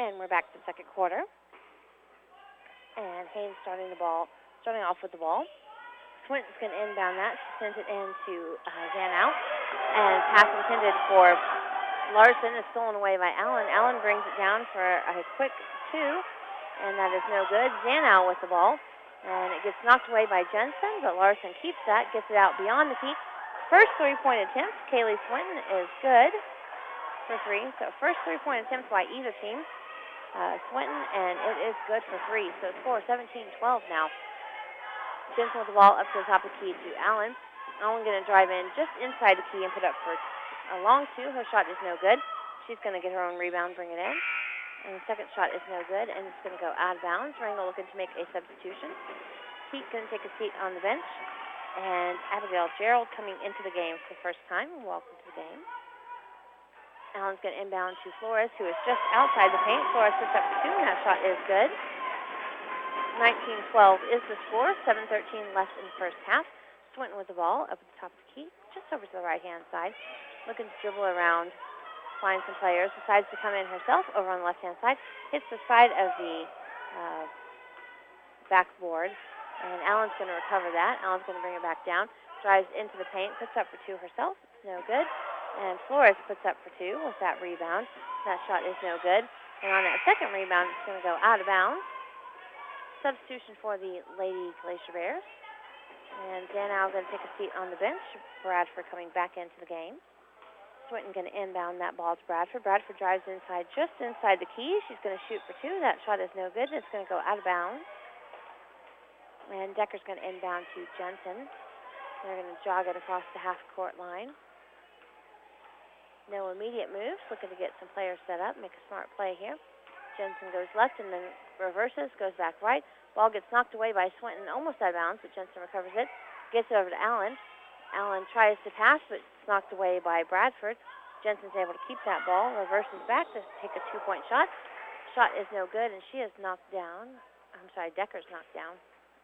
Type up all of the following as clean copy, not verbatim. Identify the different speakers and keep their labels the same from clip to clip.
Speaker 1: And we're back to the second quarter. And Haynes starting off with the ball. Swinton's going to inbound that. She sends it into Zanow. And pass intended for Larson is stolen away by Allen. Allen brings it down for a quick two, and that is no good. Zanow with the ball, and it gets knocked away by Jensen, but Larson keeps that, gets it out beyond the key. First three-point attempt, Kaylee Swinton is good for three. So first three-point attempt by either team. Swinton, and it is good for three. So score 17-12 now. Jensen with the ball up to the top of the key to Allen. Allen going to drive in just inside the key and put up for a long two. Her shot is no good. She's going to get her own rebound, bring it in. And the second shot is no good, and it's going to go out of bounds. Rangel looking to make a substitution. Pete going to take a seat on the bench. And Abigail Gerald coming into the game for the first time. Welcome to the game. Allen's going to inbound to Flores, who is just outside the paint. Flores puts up two, and that shot is good. 19-12 is the score. 7:13 left in the first half. Swinton with the ball up at the top of the key, just over to the right-hand side. Looking to dribble around, find some players. Decides to come in herself over on the left-hand side. Hits the side of the backboard. And Allen's going to recover that. Allen's going to bring it back down. Drives into the paint, puts up for two herself. It's no good. And Flores puts up for two with that rebound. That shot is no good. And on that second rebound, it's going to go out of bounds. Substitution for the Lady Glacier Bears. And Zanow going to take a seat on the bench. Bradford coming back into the game. Swinton going to inbound that ball to Bradford. Bradford drives inside, just inside the key. She's going to shoot for two. That shot is no good. It's going to go out of bounds. And Decker's going to inbound to Jensen. They're going to jog it across the half-court line. No immediate moves. Looking to get some players set up, make a smart play here. Jensen goes left and then reverses, goes back right. Ball gets knocked away by Swinton, almost out of bounds, but Jensen recovers it. Gets it over to Allen. Allen tries to pass, but it's knocked away by Bradford. Jensen's able to keep that ball, reverses back to take a two-point shot. Shot is no good, and she is knocked down. Decker's knocked down.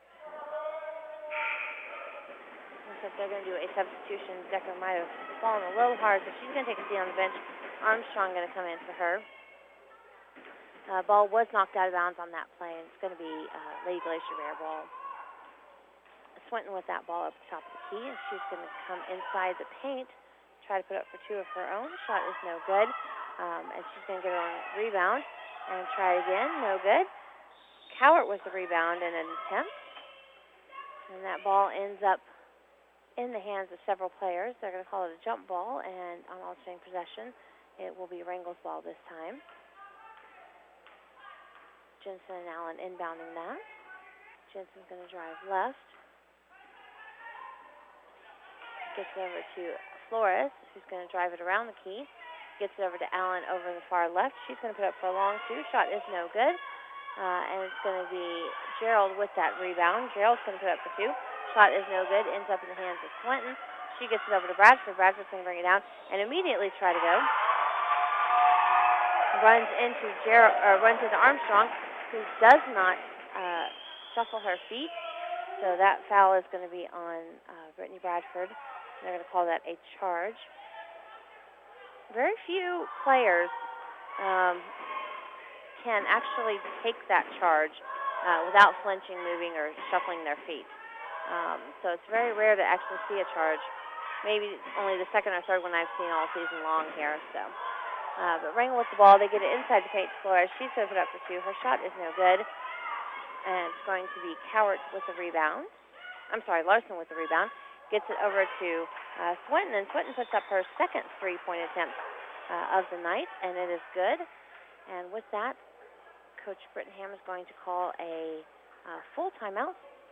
Speaker 1: Looks like they're going to do a substitution. Decker might have fallen a little hard, so she's going to take a seat on the bench. Armstrong going to come in for her. Ball was knocked out of bounds on that play, and it's going to be Lady Glacier Bear ball. Swinton with that ball up the top of the key, and she's going to come inside the paint, try to put up for two of her own. Shot is no good, and she's going to get her own rebound and try again. No good. Cowart with the rebound and an attempt, and that ball ends up in the hands of several players. They're going to call it a jump ball, and on alternating possession, it will be Rangel's ball this time. Jensen and Allen inbounding that. Jensen's going to drive left. Gets it over to Flores, who's going to drive it around the key. Gets it over to Allen over the far left. She's going to put up for a long two. Shot is no good. And it's going to be Gerald with that rebound. Gerald's going to put up for two. Shot is no good. Ends up in the hands of Swinton. She gets it over to Bradford. Bradford's going to bring it down and immediately try to go. Runs into Armstrong, who does not shuffle her feet. So that foul is going to be on Brittany Bradford. They're going to call that a charge. Very few players can actually take that charge without flinching, moving, or shuffling their feet. So it's very rare to actually see a charge. Maybe only the second or third one I've seen all season long here. So, but Rangel with the ball, they get it inside the paint to Flores. She's going to put up for two. Her shot is no good. And it's going to be Cowart with the rebound. Larson with the rebound. Gets it over to Swinton, and Swinton puts up her second three-point attempt of the night, and it is good. And with that, Coach Brittenham is going to call a full timeout.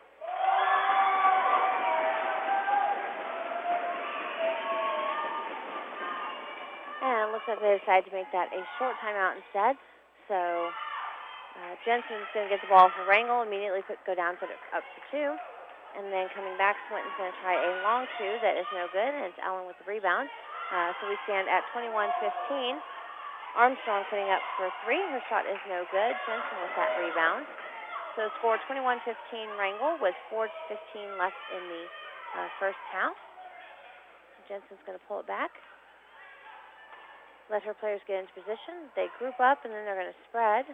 Speaker 1: And it looks like they decided to make that a short timeout instead. So Jensen's going to get the ball for Rangel, immediately go down, put it up for two. And then coming back, Swinton's going to try a long two that is no good, and it's Allen with the rebound. So we stand at 21-15. Armstrong putting up for three. Her shot is no good. Jensen with that rebound. So score 21-15 Rangel with 4:15 left in the first half. Jensen's going to pull it back. let her players get into position. They group up, and then they're going to spread.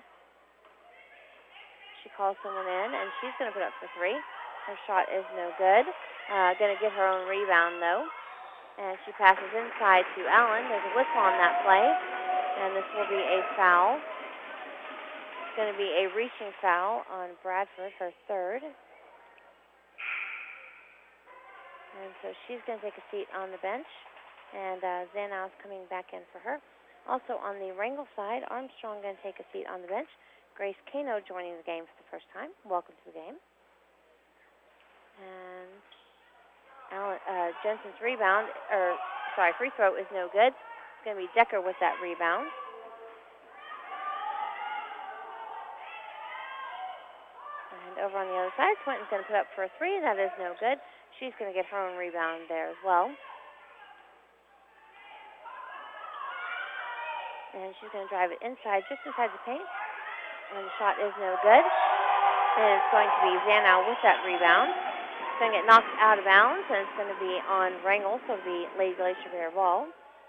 Speaker 1: She calls someone in, and she's going to put up for 3. Her shot is no good. Going to get her own rebound, though. And she passes inside to Allen. There's a whistle on that play, and this will be a foul. It's going to be a reaching foul on Bradford, her third. And so she's going to take a seat on the bench, and Zanow's coming back in for her. Also on the Wrangell side, Armstrong going to take a seat on the bench. Grace Kano joining the game for the first time. Welcome to the game. And Jensen's free throw is no good. It's going to be Decker with that rebound. And over on the other side, Swinton's going to put up for a 3. That is no good. She's going to get her own rebound there as well. And she's going to drive it inside, just inside the paint. And the shot is no good. And it's going to be Zanow with that rebound. It's going to get knocked out of bounds, and it's going to be on Wrangell, so it'll be Lady Glacier Bear ball.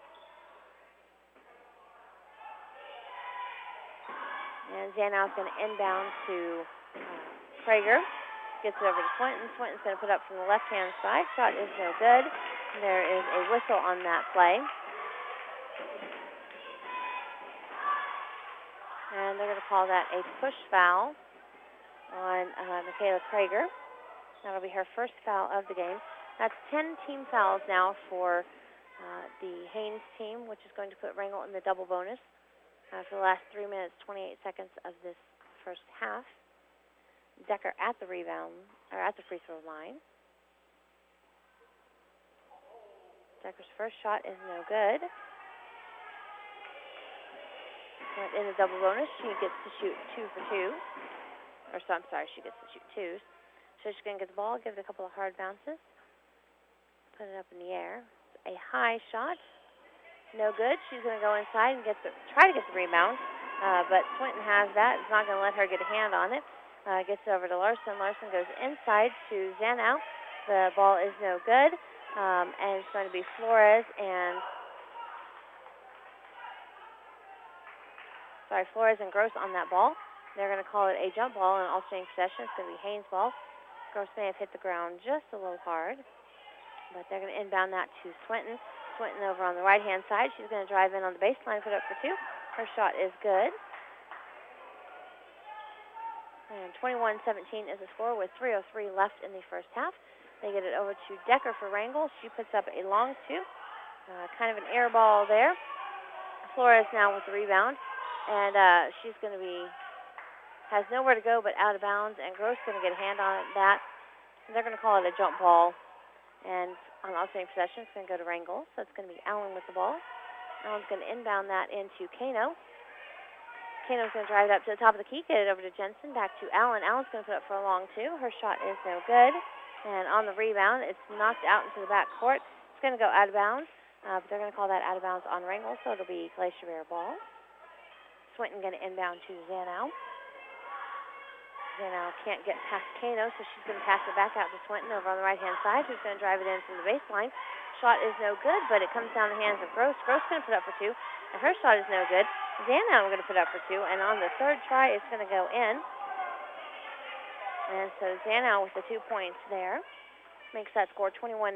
Speaker 1: And Zanow's going to inbound to Prager. Gets it over to Swinton. Swinton's going to put up from the left-hand side. Shot is no good. There is a whistle on that play. And they're going to call that a push foul on Michaela Prager. That'll be her first foul of the game. That's 10 team fouls now for the Haynes team, which is going to put Wrangell in the double bonus for the last 3 minutes, 28 seconds of this first half. Decker at the rebound, or at the free throw line. Decker's first shot is no good. In the double bonus, she gets to shoot 2 for 2. She gets to shoot 2s. So she's going to get the ball, give it a couple of hard bounces, put it up in the air. A high shot, no good. She's going to go inside and try to get the rebound, but Swinton has that. It's not going to let her get a hand on it. Gets it over to Larson. Larson goes inside to Zanow. The ball is no good, and it's going to be Flores and Gross on that ball. They're going to call it a jump ball and alternating possession. It's going to be Haynes' ball. Gross may have hit the ground just a little hard, but they're going to inbound that to Swinton. Swinton over on the right-hand side. She's going to drive in on the baseline, put up for 2. Her shot is good. And 21-17 is the score with 3:03 left in the first half. They get it over to Decker for Wrangell. She puts up a long 2. Kind of an air ball there. Flores now with the rebound. And she's going to has nowhere to go but out of bounds. And Gross going to get a hand on that. And they're going to call it a jump ball. And on alternating possession, it's going to go to Wrangell. So it's going to be Allen with the ball. Allen's going to inbound that into Kano. Kano's going to drive it up to the top of the key, get it over to Jensen, back to Allen. Allen's going to put up for a long 2. Her shot is no good. And on the rebound, it's knocked out into the back court. It's going to go out of bounds, but they're going to call that out of bounds on Wrangell, so it'll be Glacier Bear ball. Swinton going to inbound to Zanow. Zanow can't get past Kano, so she's going to pass it back out to Swinton over on the right-hand side, who's going to drive it in from the baseline. Shot is no good, but it comes down the hands of Gross. Gross going to put up for 2, and her shot is no good. Zanow going to put up for 2, and on the third try, it's going to go in. And so Zanow with the 2 points there makes that score 21-19.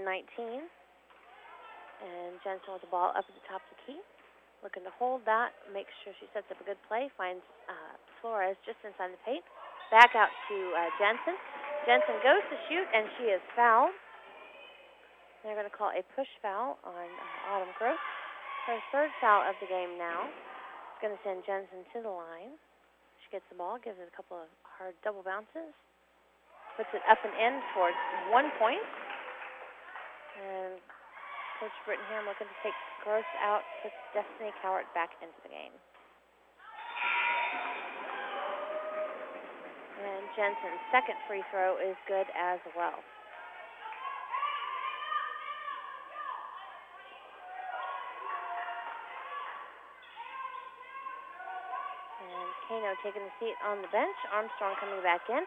Speaker 1: And Jensen with the ball up at the top of the key, looking to hold that, make sure she sets up a good play, finds Flores just inside the paint. Back out to Jensen. Jensen goes to shoot, and she is fouled. They're going to call a push foul on Autumn Gross. Her third foul of the game now. It's going to send Jensen to the line. She gets the ball, gives it a couple of hard double bounces, puts it up and in for 1 point. And Coach Brittenham looking to take Gross out, puts Destiny Cowart back into the game. And Jensen's second free throw is good as well. And Kano taking the seat on the bench. Armstrong coming back in.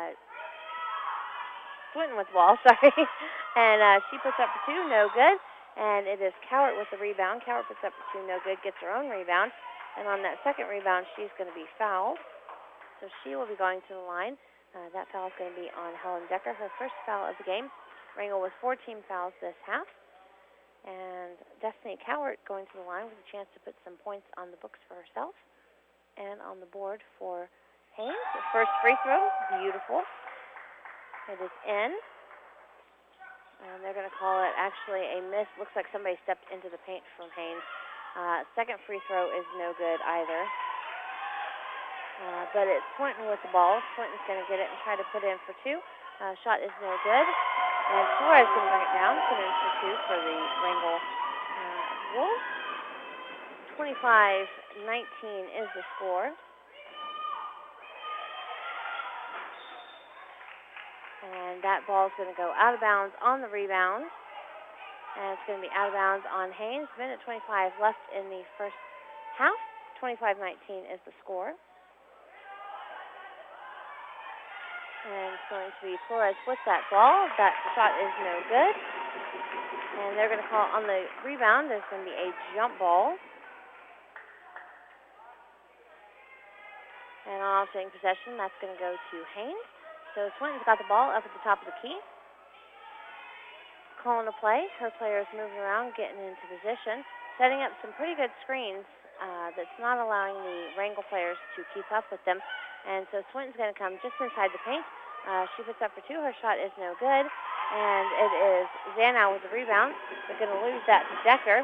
Speaker 1: Swinton with the ball, sorry. And she puts up for 2, no good. And it is Cowart with the rebound. Cowart puts up for 2, no good, gets her own rebound. And on that second rebound, she's going to be fouled. So she will be going to the line. That foul is going to be on Helen Decker, her first foul of the game. Wrangell with 4 team fouls this half. And Destiny Cowart going to the line with a chance to put some points on the books for herself. And on the board for Haynes. The first free throw, beautiful. It is in. And they're going to call it actually a miss. Looks like somebody stepped into the paint from Haynes. Second free throw is no good either. But it's Swinton with the ball. Swinton's going to get it and try to put in for 2. Shot is no good. And Flores going to bring it down, put in for 2 for the Wrangell Wolves. 25-19 is the score. And that ball is going to go out of bounds on the rebound. And it's going to be out of bounds on Haynes. Minute 25 left in the first half. 25-19 is the score. And it's going to be Flores with that ball. That shot is no good. And they're going to call on the rebound. There's going to be a jump ball. And on alternating possession, that's going to go to Haynes. So Swinton's got the ball up at the top of the key. Calling a play. Her players moving around, getting into position. Setting up some pretty good screens that's not allowing the Wrangell players to keep up with them. And so Swinton's going to come just inside the paint. She puts up for 2. Her shot is no good. And it is Zanow with the rebound. They're going to lose that to Decker.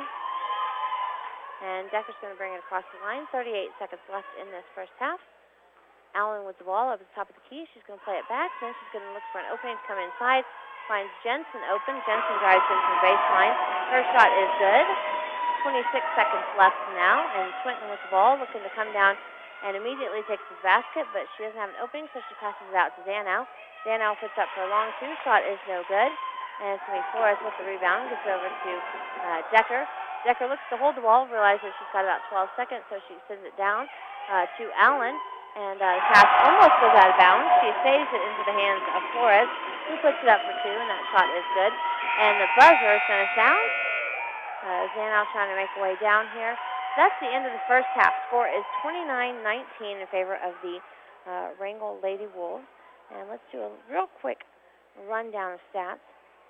Speaker 1: And Decker's going to bring it across the line. 38 seconds left in this first half. Allen with the ball up at the top of the key. She's going to play it back. Then she's going to look for an opening to come inside. Finds Jensen open. Jensen drives into the baseline. Her shot is good. 26 seconds left now. And Swinton with the ball looking to come down and immediately takes his basket, but she doesn't have an opening, so she passes it out to Zanow. Zanow puts up for a long 2. Shot is no good. And it's going to be Flores with the rebound. Gets it over to Decker. Decker looks to hold the ball, realizes she's got about 12 seconds, so she sends it down to Allen. And the pass almost goes out of bounds. She saves it into the hands of Flores, who puts it up for 2, and that shot is good. And the buzzer is going to sound. Zanow trying to make a way down here. That's the end of the first half. Score is 29-19 in favor of the Wrangell Lady Wolves. And let's do a real quick rundown of stats.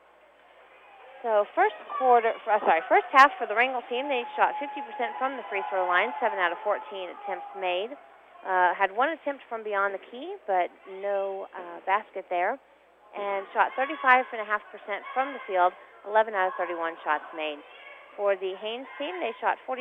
Speaker 1: So first half for the Wrangell team, they shot 50% from the free throw line, 7 out of 14 attempts made. Had 1 attempt from beyond the key, but no basket there. And shot 35.5% from the field, 11 out of 31 shots made. For the Haynes team, they shot 43%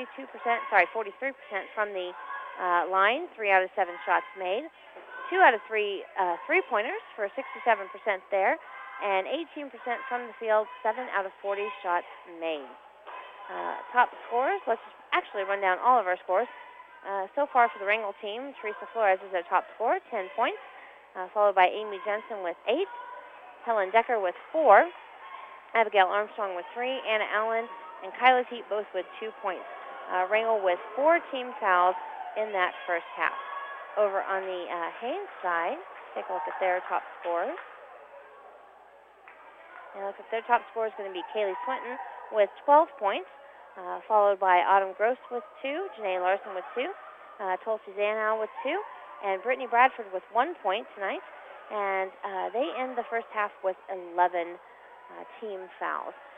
Speaker 1: from the line, 3 out of 7 shots made. 2 out of 3 three-pointers for 67% there, and 18% from the field, 7 out of 40 shots made. Top scorers, let's actually run down all of our scores. So far for the Wrangell team, Teresa Flores is their top scorer, 10 points, followed by Amy Jensen with 8, Helen Decker with 4, Abigail Armstrong with 3, Anna Allen and Kyla Teat both with 2 points. Wrangell with 4 team fouls in that first half. Over on the Haynes side, take a look at their top scorers. And look at their top scorer is going to be Kaylee Swinton with 12 points, followed by Autumn Gross with 2, Janae Larson with 2, Tulsi Zanow with 2, and Brittany Bradford with 1 point tonight. And they end the first half with 11 team fouls.